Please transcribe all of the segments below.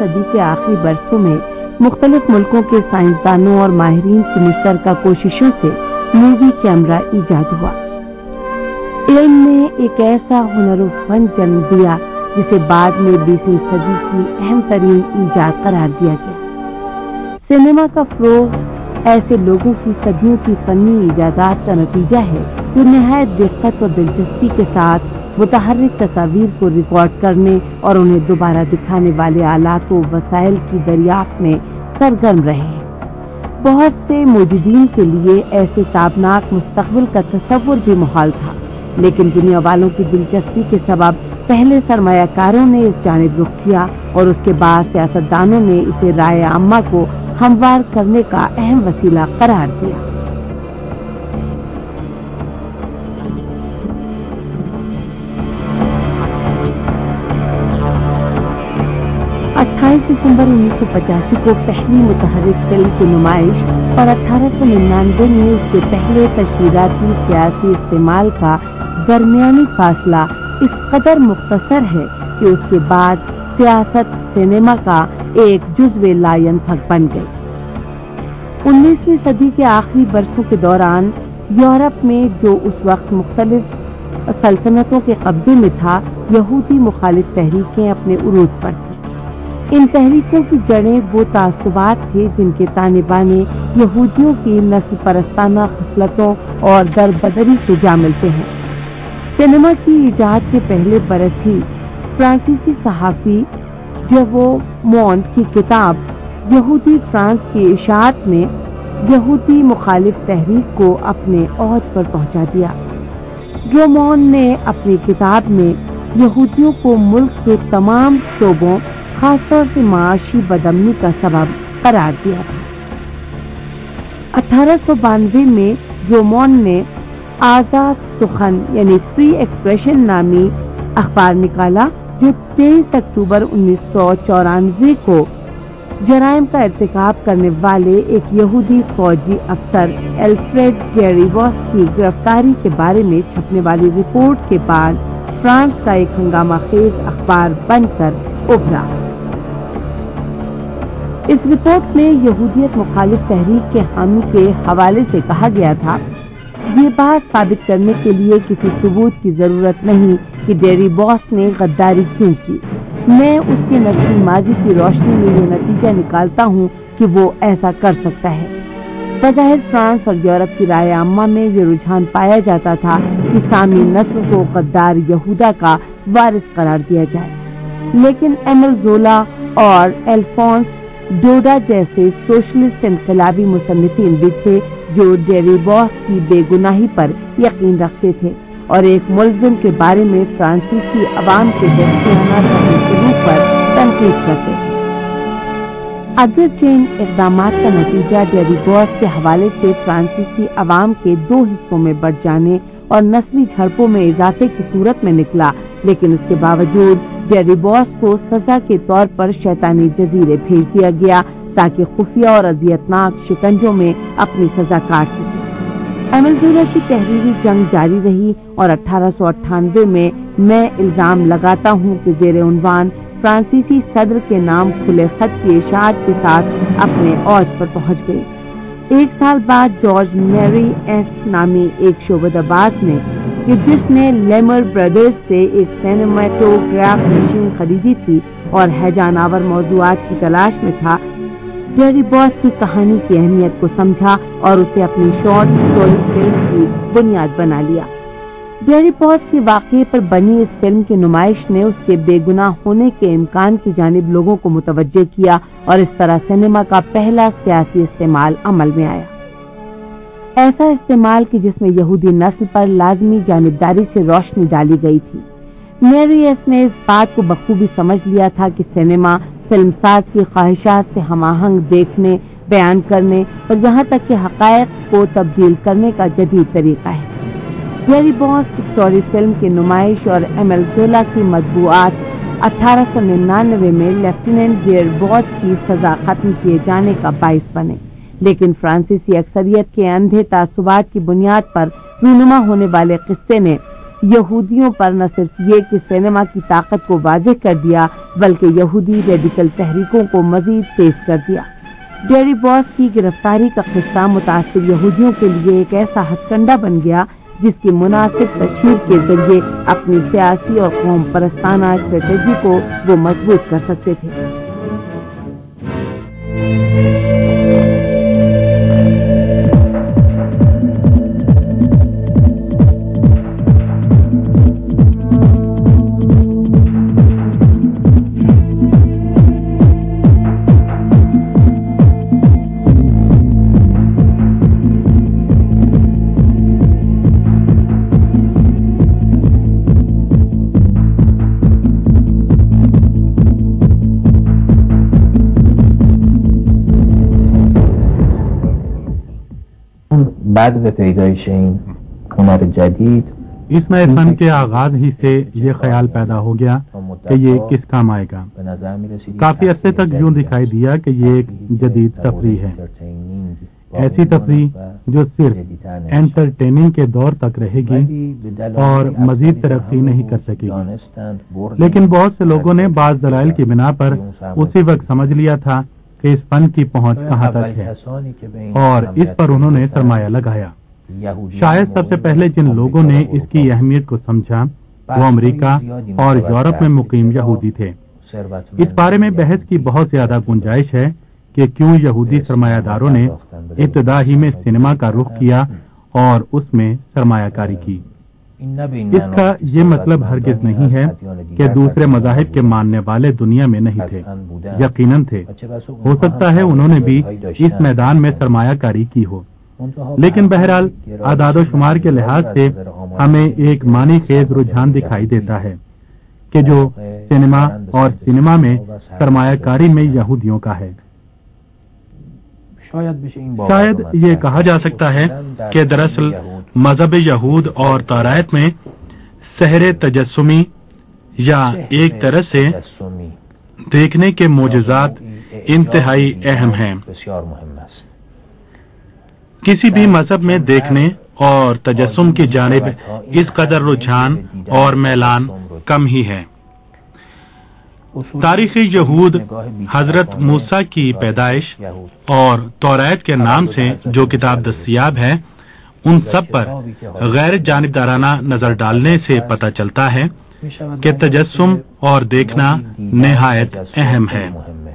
صدی کے آخری برسوں میں مختلف ملکوں کے سائنسدانوں اور ماہرین کی مشترکہ کوششوں سے مووی کیمرہ ایجاد ہوا۔ علم نے ایک ایسا ہنر و فن جنم دیا جسے بعد میں 20ویں صدی کی اہم ترین ایجاد قرار دیا گیا۔ سینما کا فروغ ایسے لوگوں کی صدیوں کی فنی ایجادات کا نتیجہ ہے جو نہایت دقت اور دلچسپی کے ساتھ متحرک تصاویر کو ریکارڈ کرنے اور انہیں دوبارہ دکھانے والے آلات و وسائل کی دریافت میں سرگرم رہے ہیں۔ بہت سے موجودین کے لیے ایسے تابناک مستقبل کا تصور بھی محال تھا، لیکن دنیا والوں کی دلچسپی کے سبب پہلے سرمایہ کاروں نے اس جانب رخ کیا اور اس کے بعد سیاستدانوں نے اسے رائے عامہ کو ہموار کرنے کا اہم وسیلہ قرار دیا۔ 28 دسمبر 1985 کو پہلی متحرک فلم کی نمائش اور 1899 میں اس کے پہلے تشہیراتی سیاسی استعمال کا درمیانی فاصلہ اس قدر مختصر ہے کہ اس کے بعد سیاست سینما کا ایک جزو لا ینفک بن گئی۔ 19ویں صدی کے آخری برسوں کے دوران یورپ میں جو اس وقت مختلف سلطنتوں کے قبضے میں تھا، یہودی مخالف تحریکیں اپنے عروج پر تھیں۔ ان تحریکوں کی جڑیں وہ تعصبات تھے جن کے تانے بانے یہودیوں کی نسل پرستانہ خصلتوں اور دربدری سے جا ملتے ہیں۔ سینما کی ایجاد کے پہلے برس ہی فرانسیسی صحافی جیوو مونٹ کی کتاب یہودی فرانس کی اشاعت نے یہودی مخالف تحریک کو اپنے اوج پر پہنچا دیا۔ جیوو مونٹ نے اپنی کتاب میں یہودیوں کو ملک کے تمام شعبوں خاص طور سے معاشی بدامنی کا سبب قرار دیا تھا۔ 1892 میں جیوو مونٹ نے آزاد سخن یعنی فری ایکسپریشن نامی اخبار نکالا، جو 23 اکتوبر 1994 کو جرائم کا ارتکاب کرنے والے ایک یہودی فوجی افسر الفریڈ جیری واس کی گرفتاری کے بارے میں چھپنے والی رپورٹ کے بعد فرانس کا ایک ہنگامہ خیز اخبار بن کر ابھرا۔ اس رپورٹ میں یہودیت مخالف تحریک کے حامی کے حوالے سے کہا گیا تھا، یہ بات ثابت کرنے کے لیے کسی ثبوت کی ضرورت نہیں کہ جیری واس نے غداری کیوں کی، میں اس کے نسلی ماضی کی روشنی میں یہ نتیجہ نکالتا ہوں کہ وہ ایسا کر سکتا ہے۔ بظاہر فرانس اور یورپ کی رائے عامہ میں یہ رجحان پایا جاتا تھا کہ سامی نسل کو غدار یہودا کا وارث قرار دیا جائے، لیکن ایمل زولا اور الفونس ڈوڈا جیسے سوشلسٹ انقلابی مصنفین بھی تھے جو جیری واس کی بے گناہی پر یقین رکھتے تھے اور ایک ملزم کے بارے میں فرانسیسی عوام کے دستیانہ سلوک پر تنقید کرتے تھے۔ اگرچہ ان اقدامات کا نتیجہ جیری واس کے حوالے سے فرانسیسی عوام کے دو حصوں میں بٹ جانے اور نسلی جھڑپوں میں اضافے کی صورت میں نکلا، لیکن اس کے باوجود جیری واس کو سزا کے طور پر شیطانی جزیرے بھیج دیا گیا تاکہ خفیہ اور اذیتناک شکنجوں میں اپنی سزا کاٹ سکے۔ ایمل زولا کی تحریری جنگ جاری رہی اور 1898 میں الزام لگاتا ہوں کہ زیر عنوان فرانسیسی صدر کے نام کھلے خط کی اشاعت کے ساتھ اپنے اوج پر پہنچ گئی۔ ایک سال بعد جارج میری ایس نامی ایک شعبہ باز نے کہ جس نے لیمر برادرز سے ایک سینماٹوگراف مشین خریدی تھی اور ہیجان آور موضوعات کی تلاش میں تھا، جیری واس کی کہانی کی اہمیت کو سمجھا اور اسے اپنی شارٹ اسٹوری فلم کی بنیاد بنا لیا۔ جیری واس کے واقعے پر بنی اس فلم کی نمائش نے اس کے بے گناہ ہونے کے امکان کی جانب لوگوں کو متوجہ کیا اور اس طرح سینما کا پہلا سیاسی استعمال عمل میں آیا، ایسا استعمال کہ جس میں یہودی نسل پر لازمی جانبداری سے روشنی ڈالی گئی تھی۔ میری ایس نے اس بات کو بخوبی سمجھ لیا تھا کہ سینما فلم ساز کی خواہشات سے ہم آہنگ دیکھنے، بیان کرنے اور یہاں تک کہ حقائق کو تبدیل کرنے کا جدید طریقہ ہے۔ جیری واس اسٹوری فلم کی نمائش اور ایمل زولا کی مطبوعات 1899 میں لیفٹیننٹ جیری واس کی سزا ختم کیے جانے کا باعث بنے، لیکن فرانسیسی اکثریت کے اندھے تعصبات کی بنیاد پر رونما ہونے والے قصے نے یہودیوں پر نہ صرف یہ کہ سینما کی طاقت کو واضح کر دیا بلکہ یہودی ریڈیکل تحریکوں کو مزید تیز کر دیا۔ ڈیری باس کی گرفتاری کا قصہ متاثر یہودیوں کے لیے ایک ایسا ہتھ کنڈا بن گیا جس کی مناسب تشہیر کے ذریعے اپنی سیاسی اور قوم پرستانہ اسٹریٹجی کو وہ مضبوط کر سکتے تھے۔ بعد پیدایش این هنر جدید اس نئے فن کے آغاز ہی سے یہ خیال پیدا ہو گیا کہ یہ کس کام آئے گا۔ کافی عرصے تک یوں دکھائی دیا کہ یہ ایک جدید تفریح ہے، ایسی تفریح جو صرف انٹرٹیننگ کے دور تک رہے گی اور مزید ترقی نہیں کر سکے گی۔ لیکن بہت سے لوگوں نے بعض دلائل کی بنا پر اسی وقت سمجھ لیا تھا کہ اس فن کی پہنچ کہاں تک ہے اور اس پر انہوں نے سرمایہ لگایا۔ شاید سب سے پہلے جن لوگوں نے اس کی اہمیت کو سمجھا وہ امریکہ اور یورپ میں مقیم یہودی تھے۔ اس بارے میں بحث کی بہت زیادہ گنجائش ہے کہ کیوں یہودی سرمایہ داروں نے ابتدا ہی میں سینما کا رخ کیا اور اس میں سرمایہ کاری کی۔ اس کا یہ مطلب ہرگز نہیں ہے کہ دوسرے مذاہب کے ماننے والے دنیا میں نہیں تھے، یقیناً تھے۔ ہو سکتا ہے انہوں نے بھی اس میدان میں سرمایہ کاری کی ہو، لیکن بہرحال اعداد و شمار کے لحاظ سے ہمیں ایک معنی خیز رجحان دکھائی دیتا ہے کہ جو سینما اور سینما میں سرمایہ کاری میں یہودیوں کا ہے۔ شاید یہ کہا جا سکتا ہے کہ دراصل مذہب یہود اور توراۃ میں سحر تجسمی یا ایک طرح سے دیکھنے کے معجزات انتہائی اہم ہیں۔ کسی بھی مذہب میں دیکھنے اور تجسم کی جانب اس قدر رجحان اور میلان کم ہی ہے۔ تاریخ یہود حضرت موسیٰ کی پیدائش اور توراۃ کے نام سے جو کتاب دستیاب ہے ان سب پر غیر جانبدارانہ نظر ڈالنے سے پتہ چلتا ہے کہ تجسم اور دیکھنا نہایت اہم ہے۔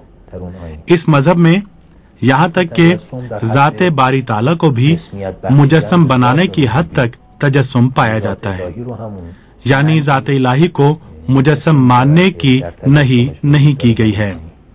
اس مذہب میں یہاں تک کہ ذات باری تعالیٰ کو بھی مجسم بنانے کی حد تک تجسم پایا جاتا ہے، یعنی ذات الہی کو مجسم ماننے کی نہیں کی گئی ہے۔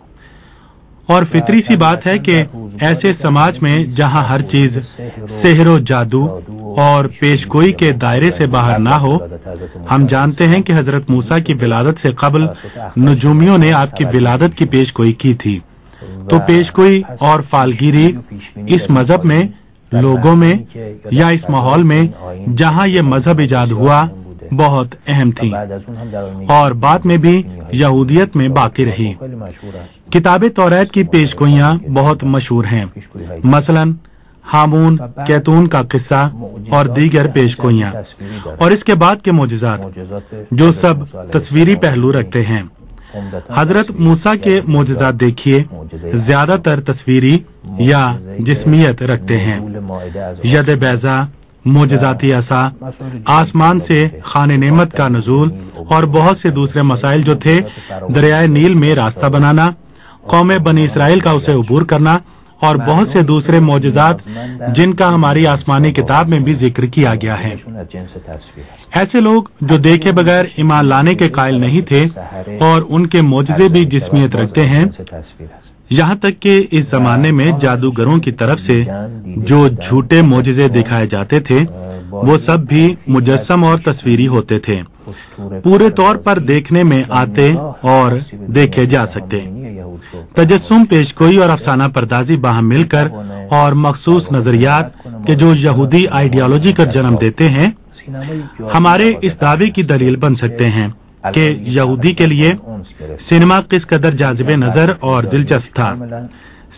اور فطری سی بات ہے کہ ایسے سماج میں جہاں ہر چیز سحر و جادو اور پیش گوئی کے دائرے سے باہر نہ ہو، ہم جانتے ہیں کہ حضرت موسیٰ کی ولادت سے قبل نجومیوں نے آپ کی ولادت کی پیش گوئی کی تھی، تو پیش گوئی اور فالگیری اس مذہب میں، لوگوں میں یا اس ماحول میں جہاں یہ مذہب ایجاد ہوا بہت اہم تھی اور بعد میں بھی یہودیت میں باقی رہی۔ کتاب توراۃ کی پیش گوئیاں بہت مشہور ہیں، مثلا ہامون کیتون کا قصہ اور دیگر پیش گوئیاں، اور اس کے بعد کے معجزات جو سب تصویری پہلو رکھتے ہیں۔ حضرت موسیٰ کے معجزات دیکھیے، زیادہ تر تصویری یا جسمیت رکھتے ہیں۔ ید بیضا، معجزاتی عصا، آسمان سے خان نعمت کا نزول اور بہت سے دوسرے مسائل جو تھے، دریائے نیل میں راستہ بنانا، قوم بنی اسرائیل کا اسے عبور کرنا اور بہت سے دوسرے معجزات جن کا ہماری آسمانی کتاب میں بھی ذکر کیا گیا ہے۔ ایسے لوگ جو دیکھے بغیر ایمان لانے کے قائل نہیں تھے اور ان کے معجزے بھی جسمیت رکھتے ہیں، یہاں تک کہ اس زمانے میں جادوگروں کی طرف سے جو جھوٹے معجزے دکھائے جاتے تھے وہ سب بھی مجسم اور تصویری ہوتے تھے، پورے طور پر دیکھنے میں آتے اور دیکھے جا سکتے۔ تجسم، پیش گوئی اور افسانہ پردازی باہم مل کر اور مخصوص نظریات کے جو یہودی آئیڈیالوجی کا جنم دیتے ہیں ہمارے اس دعوے کی دلیل بن سکتے ہیں کہ یہودی کے لیے سینما کس قدر جاذب نظر اور دلچسپ تھا۔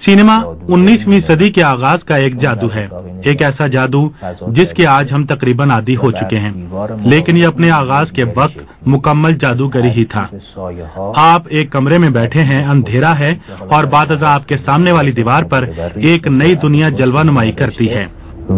سینما 19ویں صدی کے آغاز کا ایک جادو ہے، ایک ایسا جادو جس کے آج ہم تقریباً عادی ہو چکے ہیں، لیکن یہ اپنے آغاز کے وقت مکمل جادوگری ہی تھا۔ آپ ایک کمرے میں بیٹھے ہیں، اندھیرا ہے اور بعد ازاں آپ کے سامنے والی دیوار پر ایک نئی دنیا جلوہ نمائی کرتی ہے۔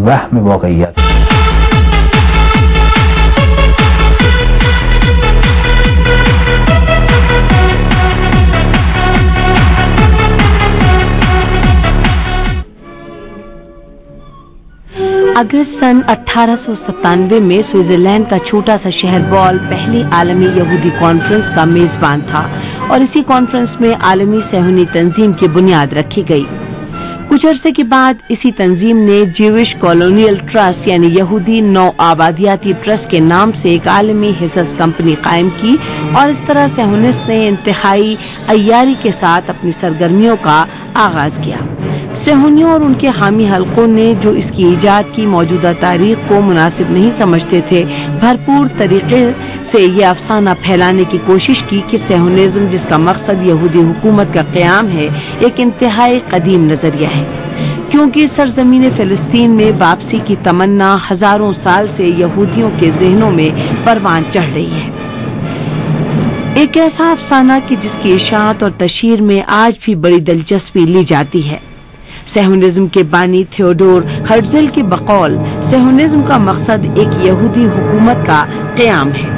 اگست سن 1897 میں سوئٹزرلینڈ کا چھوٹا سا شہر بال پہلی عالمی یہودی کانفرنس کا میزبان تھا اور اسی کانفرنس میں عالمی صہیونی تنظیم کی بنیاد رکھی گئی۔ کچھ عرصے کے بعد اسی تنظیم نے جیوش کالونیل ٹرسٹ یعنی یہودی نو آبادیاتی ٹرسٹ کے نام سے ایک عالمی حصص کمپنی قائم کی اور اس طرح صہیونسٹ نے انتہائی عیاری کے ساتھ اپنی سرگرمیوں کا آغاز کیا۔ صہیونیوں اور ان کے حامی حلقوں نے جو اس کی ایجاد کی موجودہ تاریخ کو مناسب نہیں سمجھتے تھے، بھرپور طریقے سے یہ افسانہ پھیلانے کی کوشش کی کہ صہیونزم جس کا مقصد یہودی حکومت کا قیام ہے ایک انتہائی قدیم نظریہ ہے، کیونکہ سرزمین فلسطین میں واپسی کی تمنا ہزاروں سال سے یہودیوں کے ذہنوں میں پروان چڑھ رہی ہے۔ ایک ایسا افسانہ کہ جس کی اشاعت اور تشہیر میں آج بھی بڑی دلچسپی لی جاتی ہے۔ صہیونزم کے بانی تھیوڈور ہرزل کے بقول صہیونزم کا مقصد ایک یہودی حکومت کا قیام ہے۔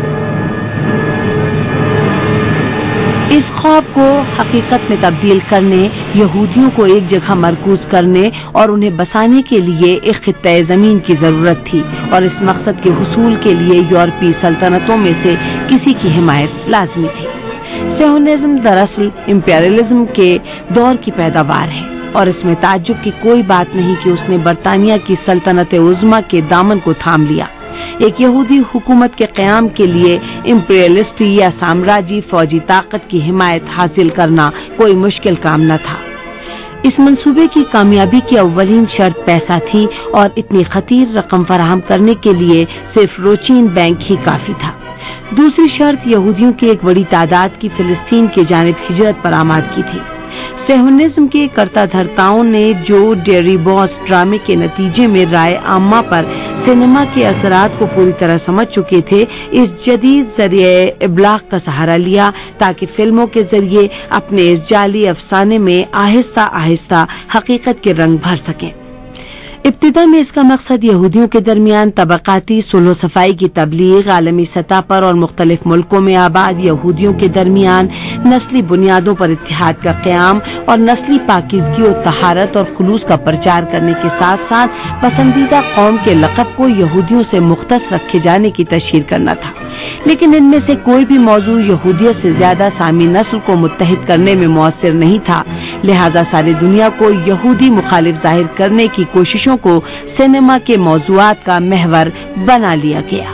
اس خواب کو حقیقت میں تبدیل کرنے، یہودیوں کو ایک جگہ مرکوز کرنے اور انہیں بسانے کے لیے ایک خطہ زمین کی ضرورت تھی، اور اس مقصد کے حصول کے لیے یورپی سلطنتوں میں سے کسی کی حمایت لازمی تھی۔ صہیونزم دراصل امپیریلزم کے دور کی پیداوار ہے، اور اس میں تعجب کی کوئی بات نہیں کہ اس نے برطانیہ کی سلطنت عظمیٰ کے دامن کو تھام لیا۔ ایک یہودی حکومت کے قیام کے لیے امپیریلسٹی یا سامراجی فوجی طاقت کی حمایت حاصل کرنا کوئی مشکل کام نہ تھا۔ اس منصوبے کی کامیابی کی اولین شرط پیسہ تھی، اور اتنی خطیر رقم فراہم کرنے کے لیے صرف روچین بینک ہی کافی تھا۔ دوسری شرط یہودیوں کی ایک بڑی تعداد کی فلسطین کی جانب ہجرت پر آماد کی تھی۔ صہیونزم کے کرتا دھرتاؤں نے جو ڈیری باس ڈرامے کے نتیجے میں رائے عامہ پر سینما کے اثرات کو پوری طرح سمجھ چکے تھے، اس جدید ذریعہ ابلاغ کا سہارا لیا تاکہ فلموں کے ذریعے اپنے اس جعلی افسانے میں آہستہ آہستہ حقیقت کے رنگ بھر سکیں۔ ابتدا میں اس کا مقصد یہودیوں کے درمیان طبقاتی صلح و صفائی کی تبلیغ، عالمی سطح پر اور مختلف ملکوں میں آباد یہودیوں کے درمیان نسلی بنیادوں پر اتحاد کا قیام اور نسلی پاکیزگی و طہارت اور خلوص کا پرچار کرنے کے ساتھ ساتھ پسندیدہ قوم کے لقب کو یہودیوں سے مختص رکھے جانے کی تشہیر کرنا تھا۔ لیکن ان میں سے کوئی بھی موضوع یہودیت سے زیادہ سامی نسل کو متحد کرنے میں مؤثر نہیں تھا، لہذا ساری دنیا کو یہودی مخالف ظاہر کرنے کی کوششوں کو سینما کے موضوعات کا محور بنا لیا گیا۔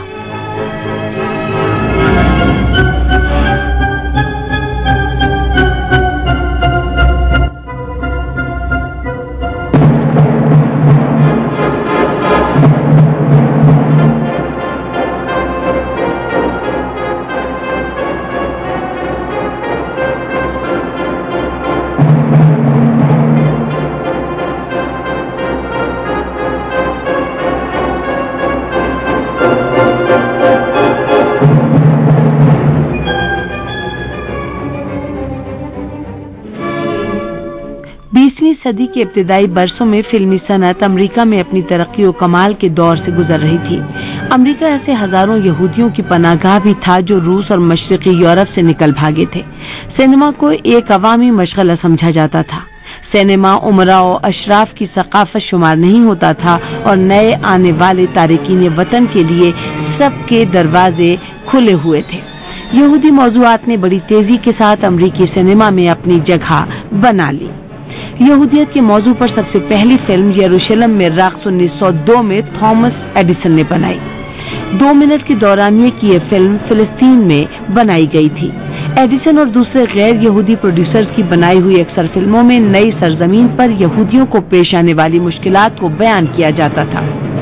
صدی کے ابتدائی برسوں میں فلمی صنعت امریکہ میں اپنی ترقی و کمال کے دور سے گزر رہی تھی۔ امریکہ ایسے ہزاروں یہودیوں کی پناہ گاہ بھی تھا جو روس اور مشرقی یورپ سے نکل بھاگے تھے۔ سینما کو ایک عوامی مشغلہ سمجھا جاتا تھا۔ سینما امراء و اشراف کی ثقافت شمار نہیں ہوتا تھا اور نئے آنے والے تارکین وطن کے لیے سب کے دروازے کھلے ہوئے تھے۔ یہودی موضوعات نے بڑی تیزی کے ساتھ امریکی سینما میں اپنی جگہ بنا لی۔ یہودیت کے موضوع پر سب سے پہلی فلم یروشلم میں رقص 1902 میں تھامس ایڈیسن نے بنائی۔ 2 منٹ کے دورانیے کی یہ فلم فلسطین میں بنائی گئی تھی۔ ایڈیسن اور دوسرے غیر یہودی پروڈیوسرز کی بنائی ہوئی اکثر فلموں میں نئی سرزمین پر یہودیوں کو پیش آنے والی مشکلات کو بیان کیا جاتا تھا۔